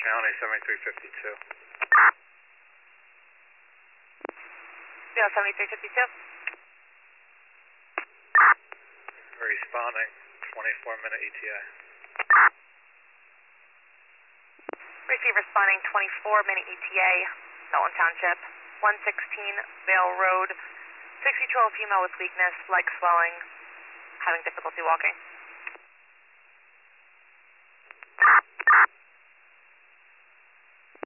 County 7352. Yeah, 7352. Responding, 24-minute ETA. Receive responding 24-minute ETA, Dalton Township, 116 Vale Road, 60-year-old female with weakness, leg swelling, having difficulty walking.